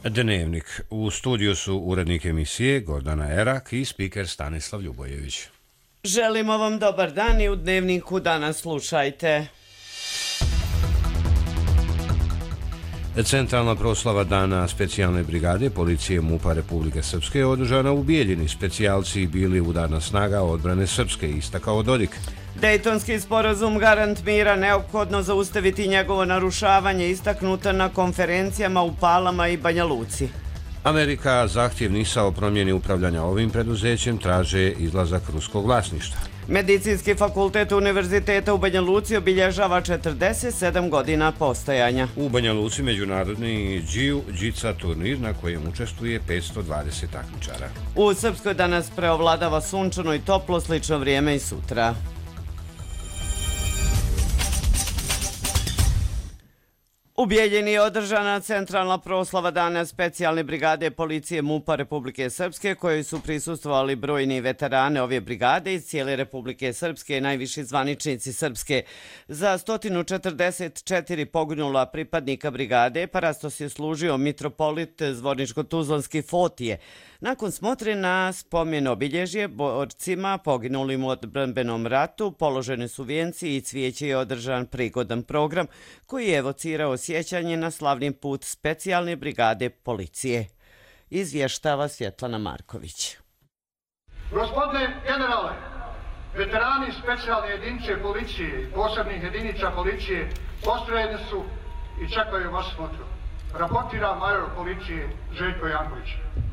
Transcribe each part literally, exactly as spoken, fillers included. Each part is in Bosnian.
Dnevnik. U studiju su urednik emisije Gordana Erak i spiker Stanislav Ljubojević. Želimo vam dobar dan i u Dnevniku danas slušajte. Centralna proslava Dana specijalne brigade policije MUP-a Republike Srpske je održana u Bijeljini. Specijalci bili udarna snaga odbrane Srpske, istakao Dodik. Dejtonski sporazum garant mira, neophodno zaustaviti njegovo narušavanje, istaknuta na konferencijama u Palama i Banja Luci. Amerika zahtjev NIS-a o promjeni upravljanja ovim preduzećem traže izlazak ruskog vlasništva. Medicinski fakultet Univerziteta u Banja Luci obilježava četrdeset sedam godina postojanja. U Banja Luci međunarodni džiu-džica turnir na kojem učestvuje petsto dvadeset takmičara. U Srpskoj danas preovladava sunčano i toplo, slično vrijeme i sutra. U Bijeljini je održana centralna proslava Dana specijalne brigade policije MUP-a Republike Srpske, kojoj su prisustvovali brojni veterane ove brigade iz cijele Republike Srpske i najviši zvaničnici Srpske. Za sto četrdeset četiri poginula pripadnika brigade parastos je služio mitropolit Zvorničko-Tuzlanski Fotije. Nakon smotre na spomen obilježje borcima poginulim u odbrambenom ratu položene su vijenci i cvijeće je održan prigodan program koji je evocirao sjećanje na slavni put specijalne brigade policije. Izvještava Svjetlana Marković. Gospodine generale, veterani specijalne jedinice policije i posebnih jedinica policije postrojeni su i čekaju vas smotru. Raportira major policije Željko Janković.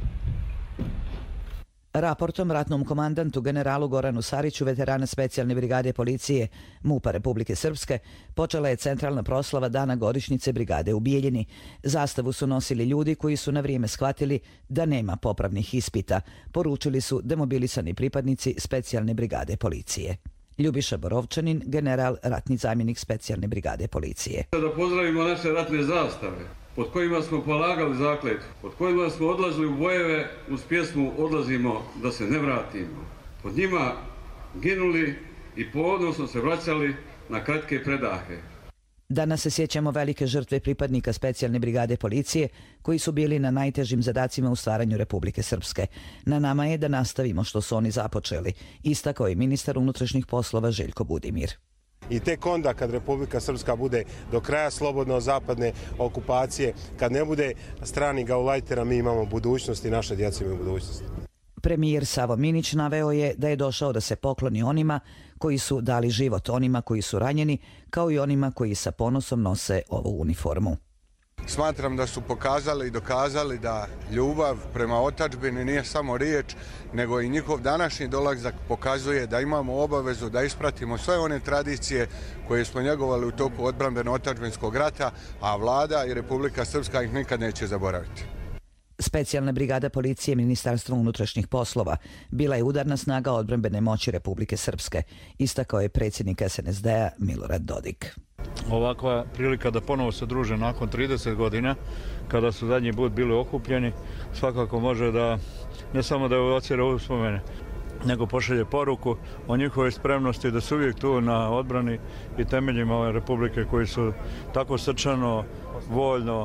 Raportom ratnom komandantu generalu Goranu Sariću, veterana specijalne brigade policije MUP-a Republike Srpske, počela je centralna proslava Dana godišnjice brigade u Bijeljini. Zastavu su nosili ljudi koji su na vrijeme shvatili da nema popravnih ispita, poručili su demobilisani pripadnici specijalne brigade policije. Ljubiša Borovčanin, general, ratni zamjenik specijalne brigade policije. Da pozdravimo naše ratne zastave, pod kojima smo polagali zakletvu, pod kojima smo odlazili u bojeve uz pjesmu Odlazimo da se ne vratimo. Pod njima ginuli i poodnosno se vraćali na kratke predahe. Danas se sjećamo velike žrtve pripadnika specijalne brigade policije koji su bili na najtežim zadacima u stvaranju Republike Srpske. Na nama je da nastavimo što su oni započeli, istakao je ministar unutrašnjih poslova Željko Budimir. I tek onda kad Republika Srpska bude do kraja slobodna od zapadne okupacije, kad ne bude strani gaulajtera, mi imamo budućnost i naše djeca imaju budućnost. Premijer Savo Minić naveo je da je došao da se pokloni onima koji su dali život, onima koji su ranjeni, kao i onima koji sa ponosom nose ovu uniformu. Smatram da su pokazali i dokazali da ljubav prema otadžbini nije samo riječ, nego i njihov današnji dolazak pokazuje da imamo obavezu da ispratimo sve one tradicije koje smo njegovali u toku odbrambeno-otadžbinskog rata, a vlada i Republika Srpska ih nikad neće zaboraviti. Specijalna brigada policije Ministarstva unutrašnjih poslova bila je udarna snaga odbrambene moći Republike Srpske, istakao je predsjednik S N S D-a Milorad Dodik. Ovakva prilika da ponovo se druže nakon trideset godina, kada su zadnji put bili okupljeni, svakako može da ne samo da evocira uspomene, nego pošalje poruku o njihovoj spremnosti da su uvijek tu na odbrani i temeljima ove Republike koji su tako srčano, voljno,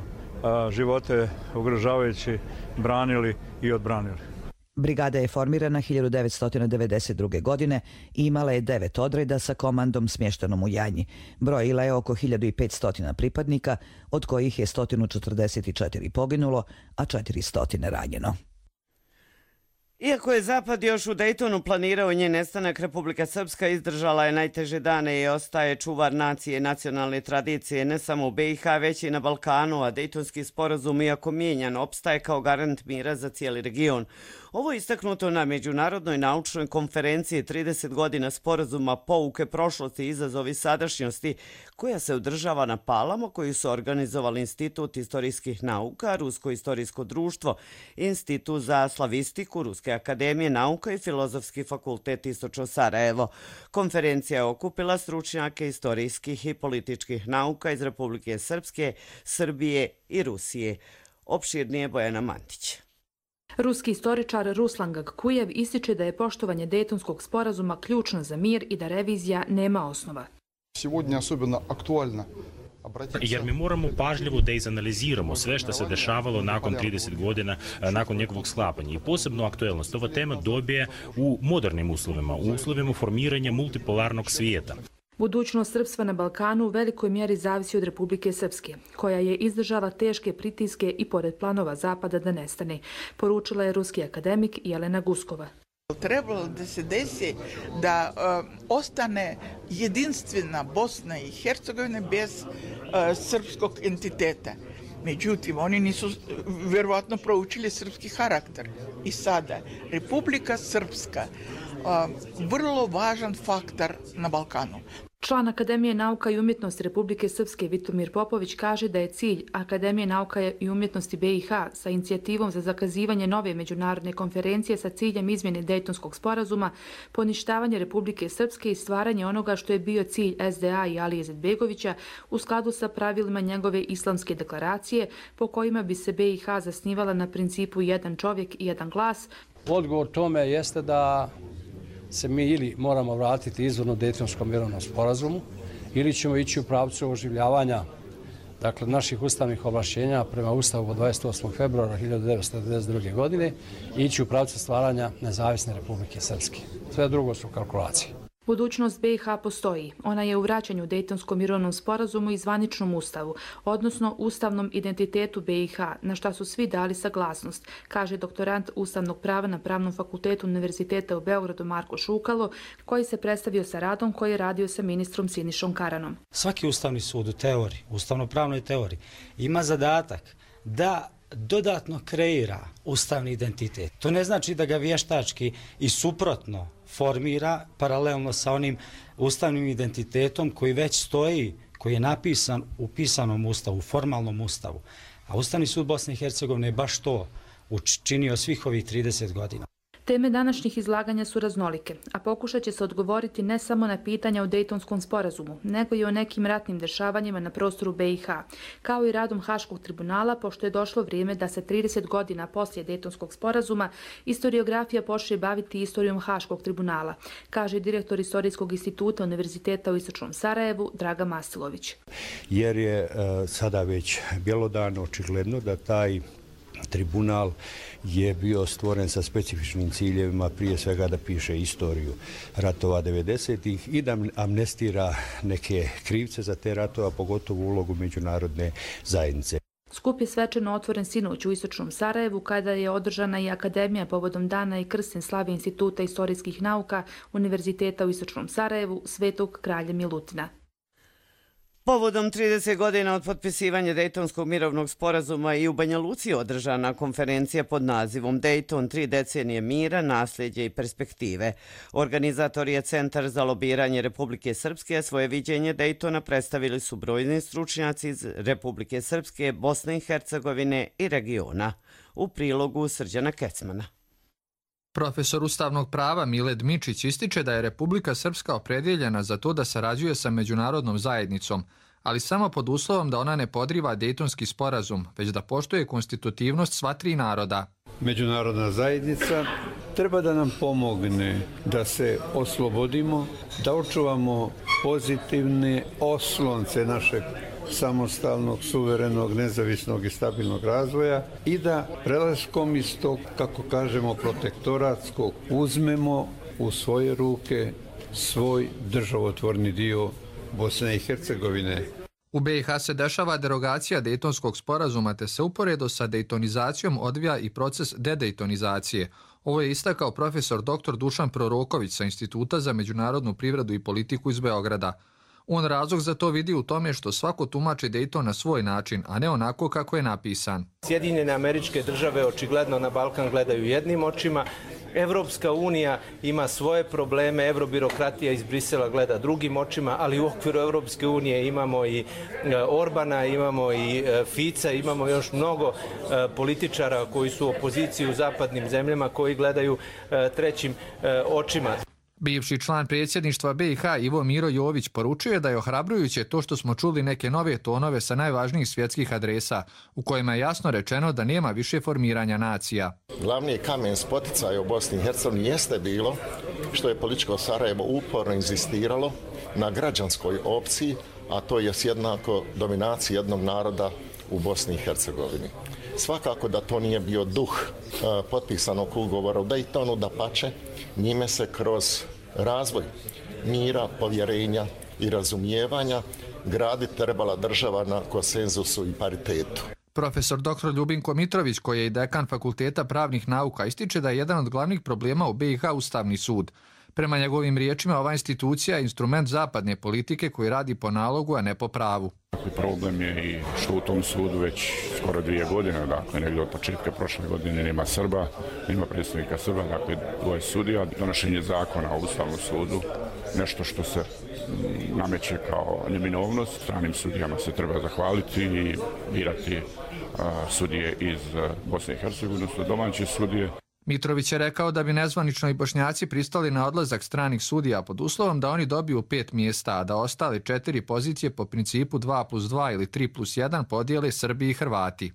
živote ugrožavajući branili i odbranili. Brigada je formirana hiljadu devetsto devedeset druge. godine i imala je devet odreda sa komandom smještenom u Janji. Brojila je oko hiljadu petsto pripadnika, od kojih je sto četrdeset četiri poginulo, a četiristo ranjeno. Iako je Zapad još u Dejtonu planirao njen nestanak, Republika Srpska izdržala je najteže dane i ostaje čuvar nacije i nacionalne tradicije ne samo u B i H, već i na Balkanu, a Dejtonski sporazum, iako mijenjan, opstaje kao garant mira za cijeli region. Ovo je istaknuto na Međunarodnoj naučnoj konferenciji trideset godina sporazuma pouke prošlosti i izazovi sadašnjosti, koja se održava na Palama, koju su organizovali Institut istorijskih nauka, Rusko istorijsko društvo, Institut za slavistiku, Ruske akademije nauka i Filozofski fakultet Istočno Sarajevo. Konferencija je okupila stručnjake istorijskih i političkih nauka iz Republike Srpske, Srbije i Rusije. Opširnije Bojana Mantić. Ruski istoričar Ruslan Gagkujev ističe da je poštovanje Dejtonskog sporazuma ključno za mir i da revizija nema osnova. Сегодня особенно актуально Jer mi moramo pažljivo da izanaliziramo sve što se dešavalo nakon trideset godina, nakon njegovog sklapanja. I posebno aktuelnost ova tema dobije u modernim uslovima, u uslovima formiranja multipolarnog svijeta. Budućnost srpstva na Balkanu u velikoj mjeri zavisi od Republike Srpske, koja je izdržala teške pritiske i pored planova Zapada da nestane, poručila je ruski akademik Jelena Guskova. Trebalo da se desi da uh, ostane jedinstvena Bosna i Hercegovina bez uh, srpskog entiteta. Međutim, oni nisu vjerovatno proučili srpski karakter. I sada, Republika Srpska, uh, vrlo važan faktor na Balkanu. Član Akademije nauka i umjetnosti Republike Srpske Vitomir Popović kaže da je cilj Akademije nauka i umjetnosti B i H sa inicijativom za zakazivanje nove međunarodne konferencije sa ciljem izmjene Dejtonskog sporazuma, poništavanje Republike Srpske i stvaranje onoga što je bio cilj S D A i Alije Izetbegovića u skladu sa pravilima njegove islamske deklaracije po kojima bi se B i H zasnivala na principu jedan čovjek i jedan glas. Odgovor tome jeste da se mi ili moramo vratiti izvorno Dejtonskom mirovnom sporazumu ili ćemo ići u pravcu oživljavanja dakle, naših ustavnih ovlašćenja prema Ustavu od dvadeset osmog februara hiljadu devetsto devedeset druge. godine i ići u pravcu stvaranja nezavisne Republike Srpske. Sve drugo su kalkulacije. Budućnost B i H postoji. Ona je u vraćanju Dejtonskom mirovnom sporazumu i zvaničnom ustavu, odnosno ustavnom identitetu B i H, na šta su svi dali saglasnost, kaže doktorant ustavnog prava na Pravnom fakultetu Univerziteta u Beogradu Marko Šukalo, koji se predstavio sa radom koji je radio sa ministrom Sinišom Karanom. Svaki ustavni sud u teoriji, ustavno-pravnoj teoriji, ima zadatak da dodatno kreira ustavni identitet. To ne znači da ga vještački i suprotno formira paralelno sa onim ustavnim identitetom koji već stoji, koji je napisan u pisanom ustavu, formalnom ustavu. A Ustavni sud Bosne i Hercegovine je baš to učinio svih ovih trideset godina. Teme današnjih izlaganja su raznolike, a pokušat će se odgovoriti ne samo na pitanja o Dejtonskom sporazumu, nego i o nekim ratnim dešavanjima na prostoru B i H, kao i radom Haškog tribunala, pošto je došlo vrijeme da se trideset godina poslije Dejtonskog sporazuma historiografija počne baviti istorijom Haškog tribunala, kaže direktor Istorijskog instituta Univerziteta u Istočnom Sarajevu Draga Masilović. Jer je e, sada već bjelodano očigledno da taj tribunal je bio stvoren sa specifičnim ciljevima, prije svega da piše istoriju ratova devedesetih i da amnestira neke krivce za te ratova, pogotovo ulogu međunarodne zajednice. Skup je svečano otvoren sinoć u Istočnom Sarajevu kada je održana i akademija povodom dana i krstne slave Instituta istorijskih nauka Univerziteta u Istočnom Sarajevu Svetog kralja Milutina. Povodom trideset godina od potpisivanja Dejtonskog mirovnog sporazuma i u Banja Luci održana konferencija pod nazivom Dejton tri decenije mira, nasljeđe i perspektive. Organizator je Centar za lobiranje Republike Srpske, a svoje viđenje Dejtona predstavili su brojni stručnjaci iz Republike Srpske, Bosne i Hercegovine i regiona. U prilogu Srđana Kecmana. Profesor ustavnog prava Mile Dmičić ističe da je Republika Srpska opredjeljena za to da sarađuje sa međunarodnom zajednicom, ali samo pod uslovom da ona ne podriva Dejtonski sporazum, već da poštuje konstitutivnost sva tri naroda. Međunarodna zajednica treba da nam pomogne da se oslobodimo, da očuvamo pozitivne oslonce našeg samostalnog, suverenog, nezavisnog i stabilnog razvoja i da prelaskom iz tog, kako kažemo, protektoratskog uzmemo u svoje ruke svoj državotvorni dio Bosne i Hercegovine. U B i H se dešava derogacija Dejtonskog sporazuma, te se uporedo sa dejtonizacijom odvija i proces dedejtonizacije. Ovo je istakao profesor doktor Dušan Proroković sa Instituta za međunarodnu privredu i politiku iz Beograda. On razlog za to vidi u tome što svako tumači Dejton na svoj način, a ne onako kako je napisan. Sjedinjene Američke Države očigledno na Balkan gledaju jednim očima, Evropska unija ima svoje probleme, evrobirokratija iz Brisela gleda drugim očima, ali u okviru Evropske unije imamo i Orbana, imamo i Fica, imamo još mnogo političara koji su u opoziciji u zapadnim zemljama koji gledaju trećim očima. Bivši član predsjedništva B i H Ivo Miro Jović poručuje da je ohrabrujuće to što smo čuli neke nove tonove sa najvažnijih svjetskih adresa, u kojima je jasno rečeno da nema više formiranja nacija. Glavni kamen spoticaja u Bosni i Hercegovini jeste bilo što je političko Sarajevo uporno inzistiralo na građanskoj opciji a to je jednako dominacija jednog naroda u Bosni i Hercegovini. Svakako da to nije bio duh e, potpisanog ugovora u Daytonu, da pače, njime se kroz razvoj mira, povjerenja i razumijevanja graditi trebala država na konsenzusu i paritetu. Profesor doktor Ljubinko Mitrović, koji je i dekan Fakulteta pravnih nauka, ističe da je jedan od glavnih problema u B i H Ustavni sud. Prema njegovim riječima, ova institucija je instrument zapadne politike koji radi po nalogu, a ne po pravu. Problem je i što u tom sudu već skoro dvije godine, dakle negdje od početka prošle godine nema Srba, nema predstavnika Srba, dakle dvoje sudija. Donošenje zakona o Ustavnom sudu, nešto što se nameće kao neminovnost. Stranim sudijama se treba zahvaliti i birati a, sudije iz Bosne i Hercegovine, odnosno domaće sudije. Mitrović je rekao da bi nezvanično i Bošnjaci pristali na odlazak stranih sudija pod uslovom da oni dobiju pet mjesta, a da ostale četiri pozicije po principu dva plus dva ili tri plus jedan podijele Srbi i Hrvati.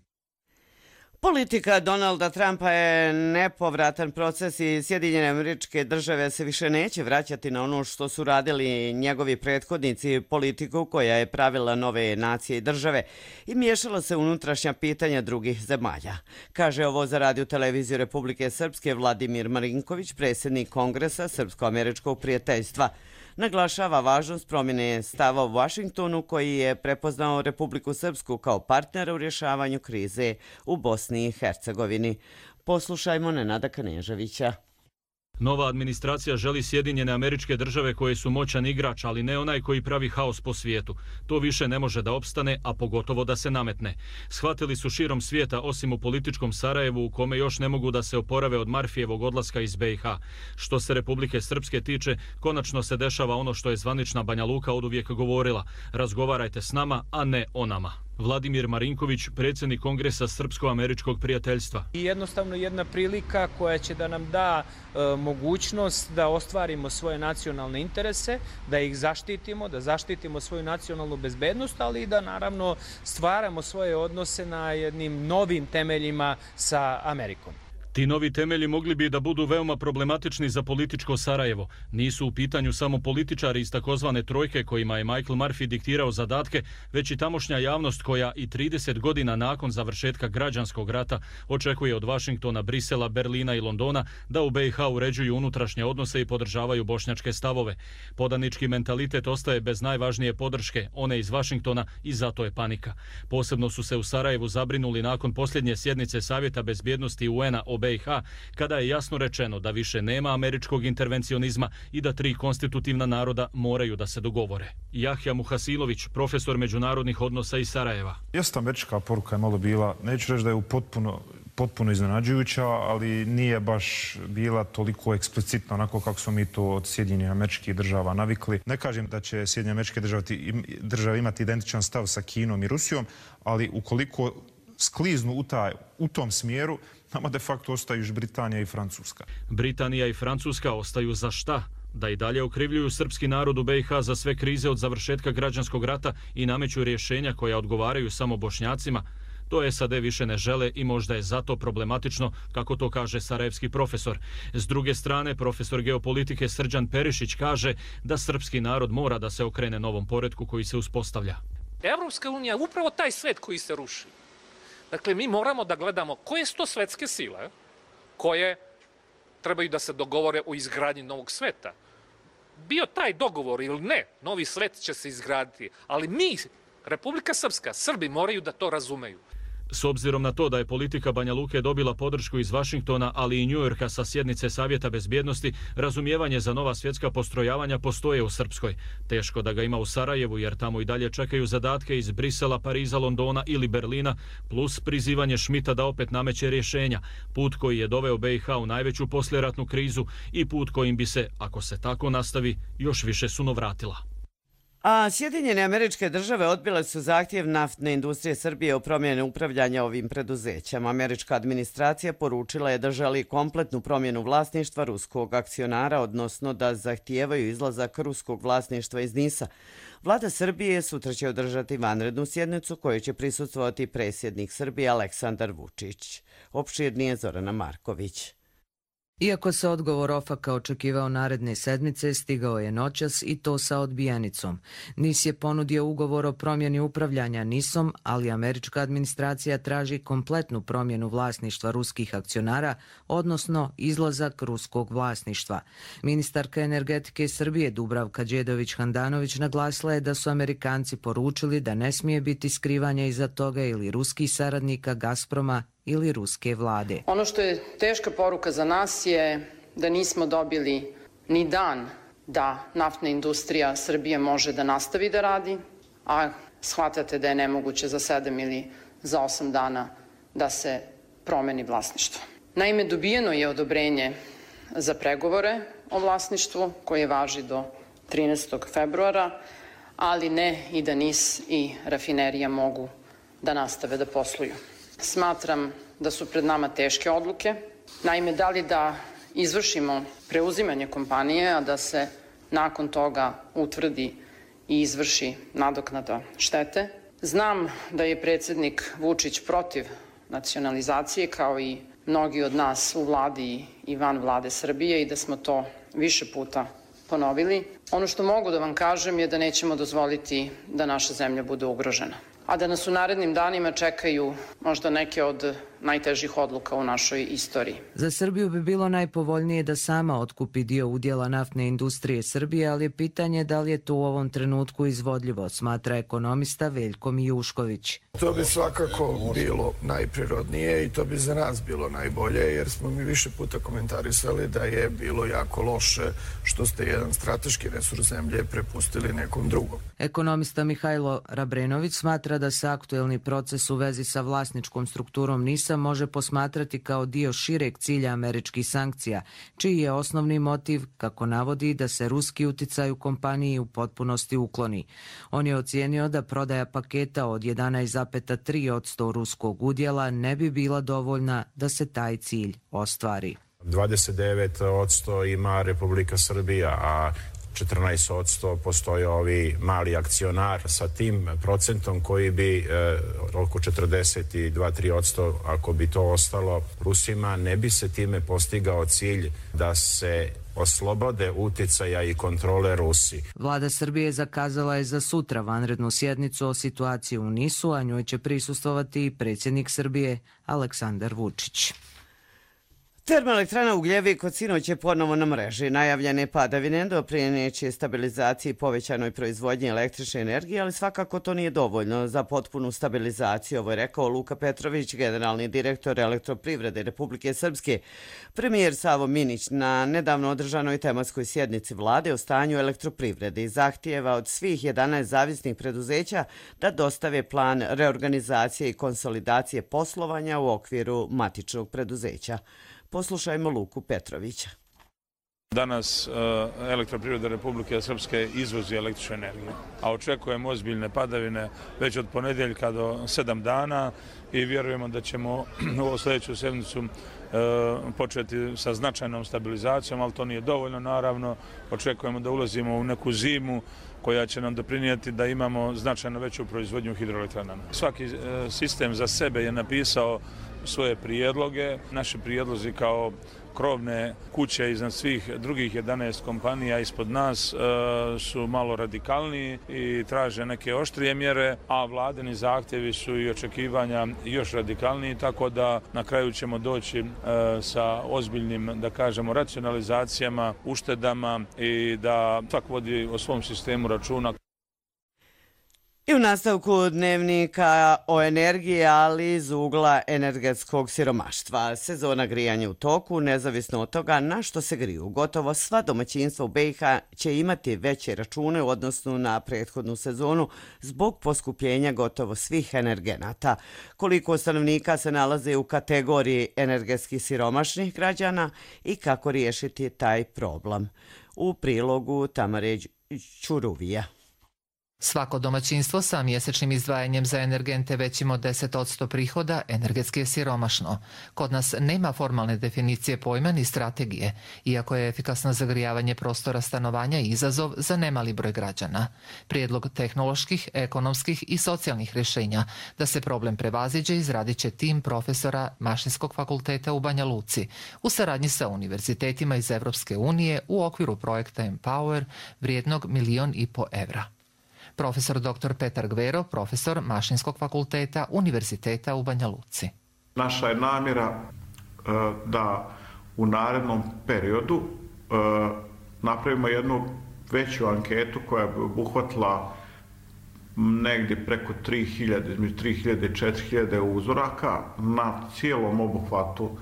Politika Donalda Trumpa je nepovratan proces i Sjedinjene Američke Države se više neće vraćati na ono što su radili njegovi prethodnici, politiku koja je pravila nove nacije i države i miješala se unutrašnja pitanja drugih zemalja. Kaže ovo za Radio televiziju Republike Srpske Vladimir Marinković, predsjednik Kongresa Srpsko-američkog prijateljstva. Naglašava važnost promjene stava u Vašingtonu koji je prepoznao Republiku Srpsku kao partnera u rješavanju krize u Bosni i Hercegovini. Poslušajmo Nenada Kneževića. Nova administracija želi Sjedinjene Američke Države koje su moćan igrač, ali ne onaj koji pravi haos po svijetu. To više ne može da opstane, a pogotovo da se nametne. Shvatili su širom svijeta, osim u političkom Sarajevu, u kome još ne mogu da se oporave od Marfijevog odlaska iz B i H. Što se Republike Srpske tiče, konačno se dešava ono što je zvanična Banja Luka oduvijek govorila. Razgovarajte s nama, a ne o nama. Vladimir Marinković, predsjednik Kongresa Srpsko-američkog prijateljstva. I jednostavno jedna prilika koja će da nam da e, mogućnost da ostvarimo svoje nacionalne interese, da ih zaštitimo, da zaštitimo svoju nacionalnu bezbednost, ali i da naravno stvaramo svoje odnose na jednim novim temeljima sa Amerikom. Ti novi temelji mogli bi da budu veoma problematični za političko Sarajevo. Nisu u pitanju samo političari iz takozvane trojke kojima je Michael Murphy diktirao zadatke, već i tamošnja javnost koja i trideset godina nakon završetka građanskog rata očekuje od Vašingtona, Brisela, Berlina i Londona da u B i H uređuju unutrašnje odnose i podržavaju bošnjačke stavove. Podanički mentalitet ostaje bez najvažnije podrške, one iz Vašingtona, i zato je panika. Posebno su se u Sarajevu zabrinuli nakon posljednje sjednice Savjeta bezbjednosti U N-a o B i H, kada je jasno rečeno da više nema američkog intervencionizma i da tri konstitutivna naroda moraju da se dogovore. Jahja Muhasilović, profesor međunarodnih odnosa iz Sarajeva. Jeste, američka poruka je malo bila, neću reći da je u potpuno, potpuno iznenađujuća, ali nije baš bila toliko eksplicitna onako kako smo mi to od Sjedinjenih Američkih Država navikli. Ne kažem da će Sjedinjene Američke Države, države imati identičan stav sa Kinom i Rusijom, ali ukoliko skliznu u, taj, u tom smjeru, nama de facto ostaju još Britanija i Francuska. Britanija i Francuska ostaju za šta? Da i dalje okrivljuju srpski narod u B i H za sve krize od završetka građanskog rata i nameću rješenja koja odgovaraju samo Bošnjacima? To S A D više ne žele i možda je zato problematično, kako to kaže sarajevski profesor. S druge strane, profesor geopolitike Srđan Perišić kaže da srpski narod mora da se okrene novom poretku koji se uspostavlja. Evropska unija je upravo taj svet koji se ruši. Dakle, mi moramo da gledamo koje su to svetske sile koje trebaju da se dogovore o izgradnji novog sveta. Bio taj dogovor ili ne, novi svet će se izgraditi, ali mi, Republika Srpska, Srbi moraju da to razumeju. S obzirom na to da je politika Banja Luke dobila podršku iz Vašingtona, ali i Njujorka sa sjednice Savjeta bezbjednosti, razumijevanje za nova svjetska postrojavanja postoje u Srpskoj. Teško da ga ima u Sarajevu, jer tamo i dalje čekaju zadatke iz Brisela, Pariza, Londona ili Berlina, plus prizivanje Šmita da opet nameće rješenja. Put koji je doveo B i H u najveću posljeratnu krizu i put kojim bi se, ako se tako nastavi, još više sunovratila. A Sjedinjene Američke Države odbile su zahtjev naftne industrije Srbije o promjeni upravljanja ovim preduzećem. Američka administracija poručila je da želi kompletnu promjenu vlasništva ruskog akcionara, odnosno da zahtijevaju izlazak ruskog vlasništva iz NIS-a. Vlada Srbije sutra će održati vanrednu sjednicu koju će prisustvovati predsjednik Srbije Aleksandar Vučić. Opširnije Zorana Marković. Iako se odgovor Ofaka očekivao naredne sedmice, stigao je noćas i to sa odbijenicom. NIS je ponudio ugovor o promjeni upravljanja NIS-om, ali američka administracija traži kompletnu promjenu vlasništva ruskih akcionara, odnosno izlazak ruskog vlasništva. Ministarka energetike Srbije Dubravka Đedović-Handanović naglasila je da su Amerikanci poručili da ne smije biti skrivanja iza toga ili ruskih saradnika Gazproma ili ruske vlade. Ono što je teška poruka za nas je da nismo dobili ni dan da naftna industrija Srbije može da nastavi da radi, a shvatate da je nemoguće za sedam ili za osam dana da se promeni vlasništvo. Naime, dobijeno je odobrenje za pregovore o vlasništvu koje važi do trinaestog februara, ali ne i da NIS i rafinerija mogu da nastave da posluju. Smatram da su pred nama teške odluke. Naime, da li da izvršimo preuzimanje kompanije, a da se nakon toga utvrdi i izvrši nadoknada štete. Znam da je predsjednik Vučić protiv nacionalizacije, kao i mnogi od nas u vladi i van vlade Srbije, i da smo to više puta ponovili. Ono što mogu da vam kažem je da nećemo dozvoliti da naša zemlja bude ugrožena, a da nas u narednim danima čekaju možda neke od najtežih odluka u našoj istoriji. Za Srbiju bi bilo najpovoljnije da sama otkupi dio udjela naftne industrije Srbije, ali je pitanje da li je to u ovom trenutku izvodljivo, smatra ekonomista Veljko Mijušković. To bi svakako bilo najprirodnije i to bi za nas bilo najbolje, jer smo mi više puta komentarisali da je bilo jako loše što ste jedan strateški resurs zemlje prepustili nekom drugom. Ekonomista Mihajlo Rabrenović smatra da se aktuelni proces u vezi sa vlasničkom strukturom NIS-a može posmatrati kao dio šireg cilja američkih sankcija, čiji je osnovni motiv, kako navodi, da se ruski uticaj u kompaniji u potpunosti ukloni. On je ocijenio da prodaja paketa od jedanaest zarez tri posto ruskog udjela ne bi bila dovoljna da se taj cilj ostvari. dvadeset devet posto ima Republika Srbija, a četrnaest posto postoje ovi mali akcionar sa tim procentom koji bi e, oko četrdeset dva do tri posto ako bi to ostalo Rusima, ne bi se time postigao cilj da se oslobode uticaja i kontrole Rusi. Vlada Srbije zakazala je za sutra vanrednu sjednicu o situaciji u NIS-u, a njoj će prisustvovati i predsjednik Srbije Aleksandar Vučić. Termoelektrana Ugljevik od sinoć je ponovo na mreži. Najavljene padavine doprineće stabilizaciji i povećanoj proizvodnji električne energije, ali svakako to nije dovoljno za potpunu stabilizaciju. Ovo je rekao Luka Petrović, generalni direktor Elektroprivrede Republike Srpske. Premijer Savo Minić na nedavno održanoj tematskoj sjednici vlade o stanju elektroprivrede zahtijeva od svih jedanaest zavisnih preduzeća da dostave plan reorganizacije i konsolidacije poslovanja u okviru matičnog preduzeća. Poslušajmo Luku Petrovića. Danas Elektroprivreda Republike Srpske izvozi električnu energiju, a očekujemo ozbiljne padavine već od ponedjeljka do sedam dana i vjerujemo da ćemo u sljedeću sedmicu početi sa značajnom stabilizacijom, ali to nije dovoljno naravno. Očekujemo da ulazimo u neku zimu koja će nam doprinijeti da imamo značajno veću proizvodnju hidroelektranama. Svaki sistem za sebe je napisao svoje prijedloge. Naši prijedlozi kao krovne kuće iznad svih drugih jedanaest kompanija ispod nas su malo radikalniji i traže neke oštrije mjere, a vladini zahtjevi su i očekivanja još radikalniji, tako da na kraju ćemo doći sa ozbiljnim, da kažemo, racionalizacijama, uštedama i da svak vodi o svom sistemu računa. I u nastavku dnevnika o energiji, ali iz ugla energetskog siromaštva. Sezona grijanja u toku, nezavisno od toga na što se griju. Gotovo sva domaćinstva u B i H će imati veće račune u odnosu na prethodnu sezonu zbog poskupljenja gotovo svih energenata. Koliko stanovnika se nalaze u kategoriji energetski siromašnih građana i kako riješiti taj problem? U prilogu Tamare Ćuruvija. Svako domaćinstvo sa mjesečnim izdvajanjem za energente većim od deset posto prihoda energetski je siromašno. Kod nas nema formalne definicije pojma ni strategije, iako je efikasno zagrijavanje prostora stanovanja izazov za nemali broj građana. Prijedlog tehnoloških, ekonomskih i socijalnih rješenja da se problem prevaziđe izradit će tim profesora Mašinskog fakulteta u Banja Luci u saradnji sa univerzitetima iz Evropske unije u okviru projekta Empower vrijednog milion i po evra. Profesor doktor Petar Gvero, profesor Mašinskog fakulteta Univerziteta u Banja Luci. Naša je namjera da u narednom periodu napravimo jednu veću anketu koja bi obuhvatila negdje preko tri hiljade, između tri hiljade i četiri hiljade uzoraka na cijelom obuhvatu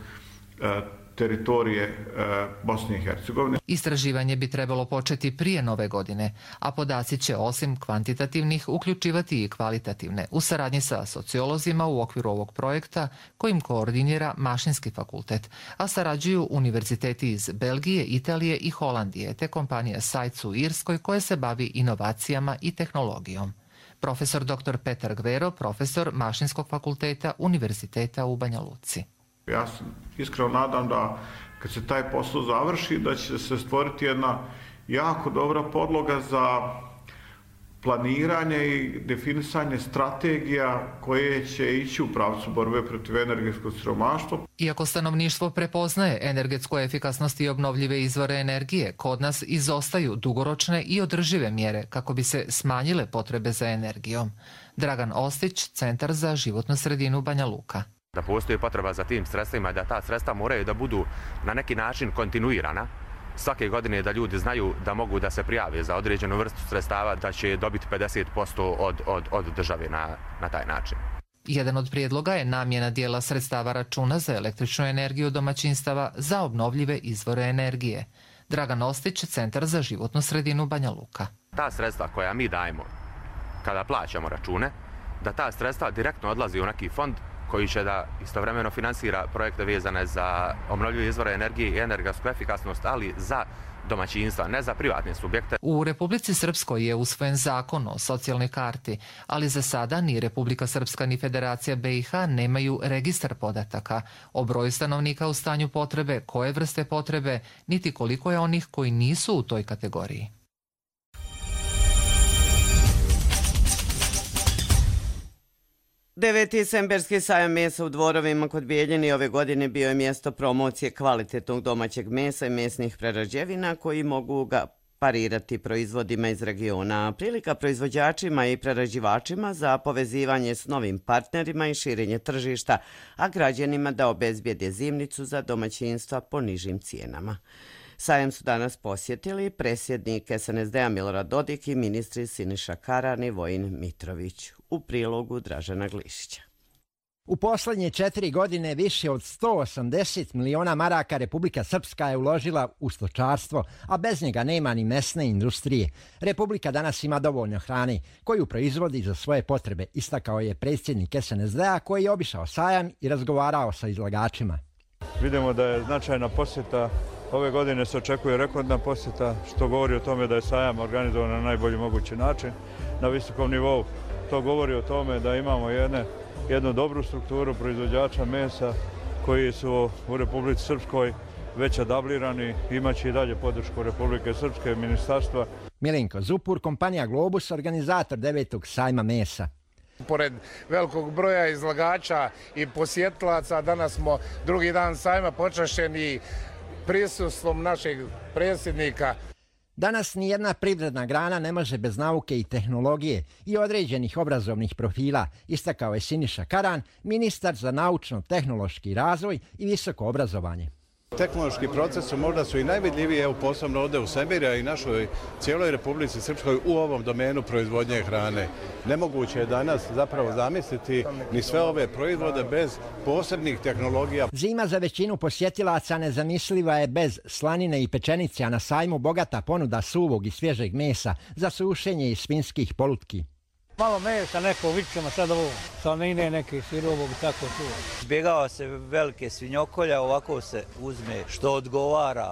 teritorije Bosne i Hercegovine. Istraživanje bi trebalo početi prije nove godine, a podaci će osim kvantitativnih uključivati i kvalitativne u saradnji sa sociolozima u okviru ovog projekta kojim koordinira Mašinski fakultet, a sarađuju univerziteti iz Belgije, Italije i Holandije te kompanija Sites u Irskoj koja se bavi inovacijama i tehnologijom. Profesor doktor Petar Gvero, profesor Mašinskog fakulteta Univerziteta u Banja Luci. Ja se iskreno nadam da kad se taj posao završi, da će se stvoriti jedna jako dobra podloga za planiranje i definisanje strategija koje će ići u pravcu borbe protiv energetskog siromaštva. Iako stanovništvo prepoznaje energetsku efikasnost i obnovljive izvore energije, kod nas izostaju dugoročne i održive mjere kako bi se smanjile potrebe za energijom. Dragan Ostić, Centar za životnu sredinu Banja Luka. Da postoji potreba za tim sredstvima i da ta sredstva moraju da budu na neki način kontinuirana. Svake godine da ljudi znaju da mogu da se prijave za određenu vrstu sredstava, da će dobiti pedeset posto od, od, od države na, na taj način. Jedan od prijedloga je namjena dijela sredstava računa za električnu energiju domaćinstava za obnovljive izvore energije. Dragan Ostić, Centar za životnu sredinu Banja Luka. Ta sredstva koja mi dajemo kada plaćamo račune, da ta sredstva direktno odlazi u neki fond koji će da istovremeno finansira projekte vezane za obnovljive izvore energije i energetsku efikasnost, ali za domaćinstva, ne za privatne subjekte. U Republici Srpskoj je usvojen zakon o socijalnoj karti, ali za sada ni Republika Srpska ni Federacija B i H nemaju registar podataka o broju stanovnika u stanju potrebe, koje vrste potrebe, niti koliko je onih koji nisu u toj kategoriji. Deveti semberski sajam mesa u Dvorovima kod Bijeljine ove godine bio je mjesto promocije kvalitetnog domaćeg mesa i mesnih prerađevina koji mogu ga parirati proizvodima iz regiona. Prilika proizvođačima i prerađivačima za povezivanje s novim partnerima i širenje tržišta, a građanima da obezbijede zimnicu za domaćinstva po nižim cijenama. Sajam su danas posjetili predsjednik S N S D-a Milorad Dodik i ministri Siniša Karan i Vojin Mitrović. U prilogu Dražena Glišića. U poslednje četiri godine više od sto osamdeset miliona maraka Republika Srpska je uložila u stočarstvo, a bez njega nema ni mesne industrije. Republika danas ima dovoljno hrane koju proizvodi za svoje potrebe, istakao je predsjednik S N S D-a koji je obišao sajam i razgovarao sa izlagačima. Vidimo da je značajna posjeta. Ove godine se očekuje rekordna posjeta, što govori o tome da je sajam organizovan na najbolji mogući način, na visokom nivou. To govori o tome da imamo jedne, jednu dobru strukturu proizvođača mesa koji su u Republici Srpskoj već adablirani, imaće i dalje podršku Republike Srpske, ministarstva. Milenko Zupur, kompanija Globus, organizator devetog sajma mesa. Pored velikog broja izlagača i posjetilaca, danas smo drugi dan sajma počašćeni prisustvom našeg predsjednika. Danas nijedna privredna grana ne može bez nauke i tehnologije i određenih obrazovnih profila, istakao je Siniša Karan, ministar za naučno-tehnološki razvoj i visoko obrazovanje. Tehnološki procesi možda su i najvidljiviji, evo posebno ovdje u Semberiju i našoj cijeloj Republici Srpskoj u ovom domenu proizvodnje hrane. Nemoguće je danas zapravo zamisliti ni sve ove proizvode bez posebnih tehnologija. Zima za većinu posjetilaca nezamisliva je bez slanine i pečenice, a na sajmu bogata ponuda suvog i svježeg mesa za sušenje i svinjskih polutki. Malo mesa, neko vičemo sad ovo, slanine, neke sirovog i tako tu. Izbjegava se velike svinjokolja, ovako se uzme što odgovara od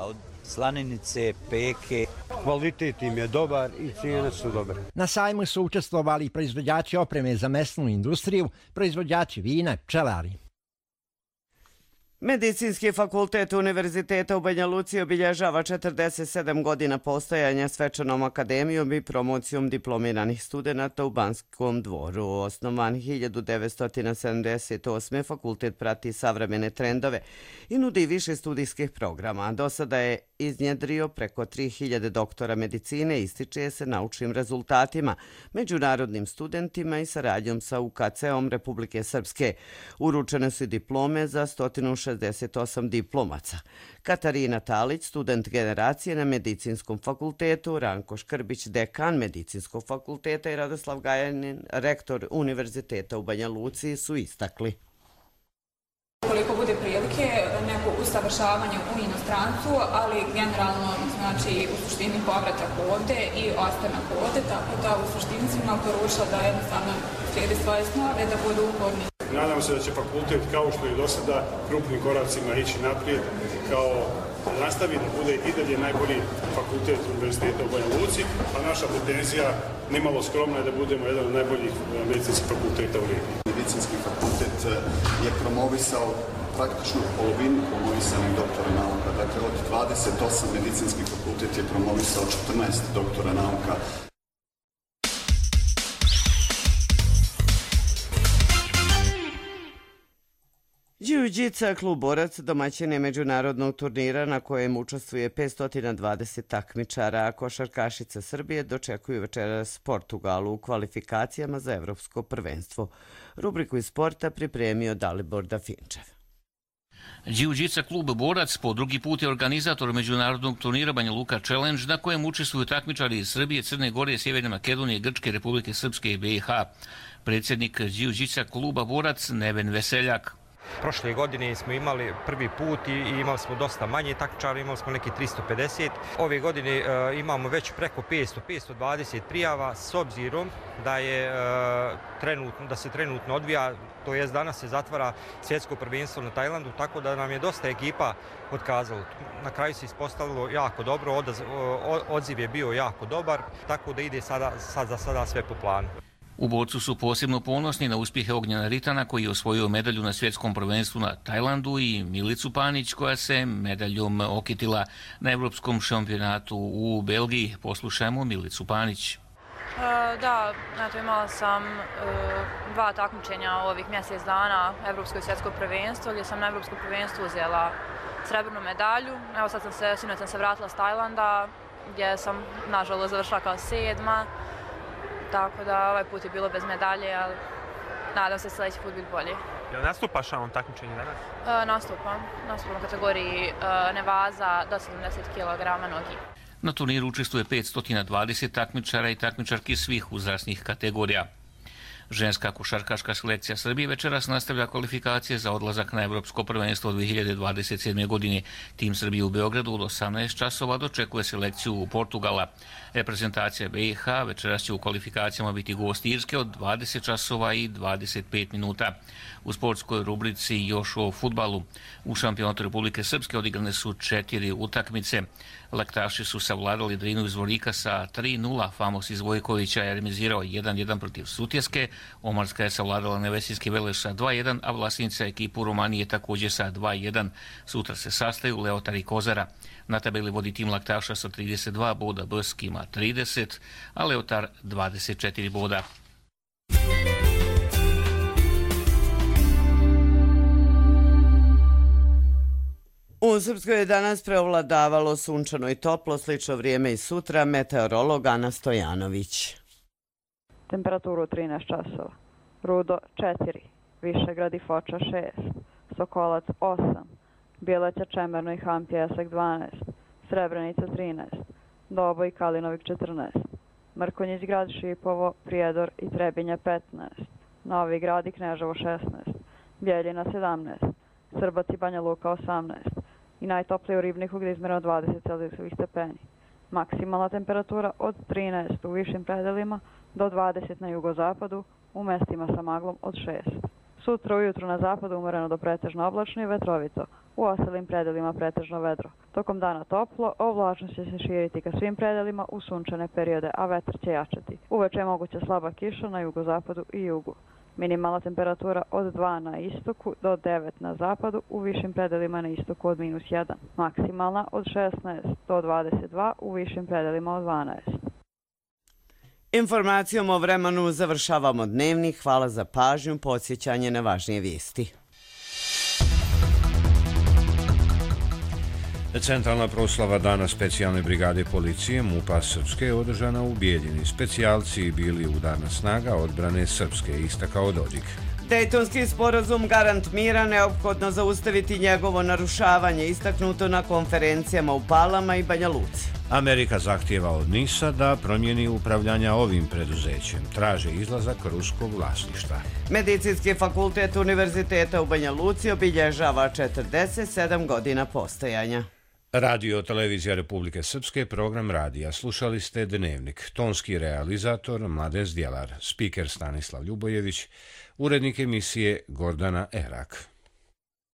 slaninice, peke. Kvalitet im je dobar i cijene su dobre. Na sajmu su učestvovali proizvođači opreme za mesnu industriju, proizvođači vina, pčelari. Medicinski fakultet Univerziteta u Banja Luci obilježava četrdeset sedam godina postojanja svečanom akademijom i promocijom diplomiranih studenata u Banskom dvoru. Osnovan hiljadu devetsto sedamdeset osme. fakultet prati savremene trendove i nudi više studijskih programa. Do sada je iznjedrio preko tri hiljade doktora medicine, ističe se naučnim rezultatima, međunarodnim studentima i saradnjom sa U K C-om Republike Srpske. Uručene su diplome za sto šezdeset osam diplomaca. Katarina Talić, student generacije na Medicinskom fakultetu, Ranko Škrbić, dekan Medicinskog fakulteta i Radoslav Gajanin, rektor Univerziteta u Banja Luci, su istakli. Koliko bude prilike, neko usavršavanje u inostrancu, ali generalno, znači, u suštini povratak ovde i ostanak ovde, tako da u suštini sam nam poručila da jednostavno slijedi svoje snove, da budu uporni. Nadam se da će fakultet, kao što je do sada, krupnim koracima ići naprijed, kao nastavi da bude i dalje najbolji fakultet Univerziteta u Banja Luci, a naša pretenzija, nimalo skromna, je da budemo jedan od najboljih medicinskih fakulteta u regiji. Medicinski fakultet je promovisao praktično polovinu promovisanih doktora nauka. Dakle, od dvadeset osam medicinski fakultet je promovisao četrnaest doktora nauka. Jiu-Jitsu klub Borac domaćin je međunarodnog turnira na kojem učestvuje petsto dvadeset takmičara, a košarkašice Srbije dočekuju večeras Portugalu u kvalifikacijama za evropsko prvenstvo. Rubriku iz sporta pripremio Dalibor Dafinčev. Jiu-Jitsu klub Borac po drugi put je organizator međunarodnog turnira Banja Luka Challenge na kojem učestvuju takmičari iz Srbije, Crne Gore, Sjeverne Makedonije, Grčke, Republike Srpske i B i H. Predsjednik Jiu-Jitsu kluba Borac Neven Veseljak. Prošle godine smo imali prvi put i imali smo dosta manje takmičara, imali smo neki tristo pedeset. Ove godine uh, imamo već preko petsto, petsto dvadeset prijava s obzirom da je uh, trenutno, da se trenutno odvija, to jest danas se zatvara svjetsko prvenstvo na Tajlandu, tako da nam je dosta ekipa otkazalo. Na kraju se ispostavilo jako dobro, odaz, odziv je bio jako dobar, tako da ide sada, sad za sada sve po planu. U Borcu su posebno ponosni na uspjehe Ognjena Ritana koji je osvojio medalju na svjetskom prvenstvu na Tajlandu i Milicu Panić koja se medaljom okitila na evropskom šampionatu u Belgiji. Poslušajmo Milicu Panić. Uh, da, eto, imala sam uh, dva takmičenja ovih mjesec dana, evropsko i svjetsko prvenstvo, gdje sam na evropskom prvenstvu uzela srebrnu medalju. Evo sad sam se, sinoć sam se vratila s Tajlanda, gdje sam nažalost završila kao sedma. Tako da ovaj put je bilo bez medalje, ali nadam se sljedeći put biti bolje. Jel nastupaš na ovom takmičenju danas? E, nastupam. Nastupam u kategoriji e, nevaza do sedamdeset kilograma nogi. Na turniru učestvuje petsto dvadeset takmičara i takmičarki svih uzrasnih kategorija. Ženska košarkaška selekcija Srbije večeras nastavlja kvalifikacije za odlazak na evropsko prvenstvo dvije hiljade dvadeset sedme. godine. Tim Srbije u Beogradu od osamnaest časova dočekuje selekciju Portugala. Reprezentacija B i H večeras će u kvalifikacijama biti gost Irske od dvadeset časova i dvadeset pet minuta. U sportskoj rubrici još o fudbalu. U šampionatu Republike Srpske odigrane su četiri utakmice. Laktaši su savladali Drinu iz Vorika sa tri nula. Famos iz Vojkovića je remizirao jedan jedan protiv Sutjeske. Omarska je savladala Nevesijski Veleš sa dva jedan, a Vlasinca ekipu Romanije također sa dva jedan. Sutra se sastaju Leotar i Kozara. Na tabeli vodi tim Laktaša sa trideset dva boda, Brsk ima trideset, a Leotar dvadeset četiri boda. U Srpskoj je danas preovladavalo sunčano i toplo, slično vrijeme i sutra, meteorolog Ana Stojanović. Temperaturu trinaest časova. Rudo četiri, Višegrad i Foča šest, Sokolac osam, Bjeleća, Čemerno i Hampijesak dvanaest, Srebrenica trinaest, Doboj i Kalinovik četrnaest, Mrkonjić Grad, Šipovo, Prijedor i Trebinja petnaest, Novi Grad i Kneževo šesnaest, Bjeljina sedamnaest, Srbac i Banja Luka osamnaest i najtoplije u Ribniku gdje izmjereno dvadeset celzijusovih stepeni. Maksimalna temperatura od trinaest u višim predelima do dvadeset na jugozapadu, u mestima sa maglom od šest. Sutra ujutro na zapadu umereno do pretežno oblačno i vetrovito, u ostalim predelima pretežno vedro. Tokom dana toplo, oblačnost će se širiti ka svim predelima u sunčane periode, a vetar će jačati. Uveče je moguća slaba kiša na jugozapadu i jugu. Minimalna temperatura od dva na istoku do devet na zapadu, u višim predelima na istoku od minus jedan. Maksimalna od šesnaest do dvadeset dva, u višim predelima od dvanaest. Informacijom o vremenu završavamo dnevnik. Hvala za pažnju, podsjećanje na važnije vijesti. Centralna proslava Dana specijalne brigade policije MUP-a Srpske je održana u Bijeljini. Specijalci bili udarna snaga odbrane Srpske, istakao Dodik. Dejtonski sporazum garant mira, neophodno zaustaviti njegovo narušavanje, istaknuto na konferencijama u Palama i Banja Luci. Amerika zahtijeva od NIS-a da promijeni upravljanja ovim preduzećem. Traže izlazak ruskog vlasništva. Medicinski fakultet Univerziteta u Banja Luci obilježava četrdeset sedam godina postojanja. Radio Televizija Republike Srpske, program radija. Slušali ste Dnevnik. Tonski realizator Mladen Zdjelar, spiker Stanislav Ljubojević, urednik emisije Gordana Erak.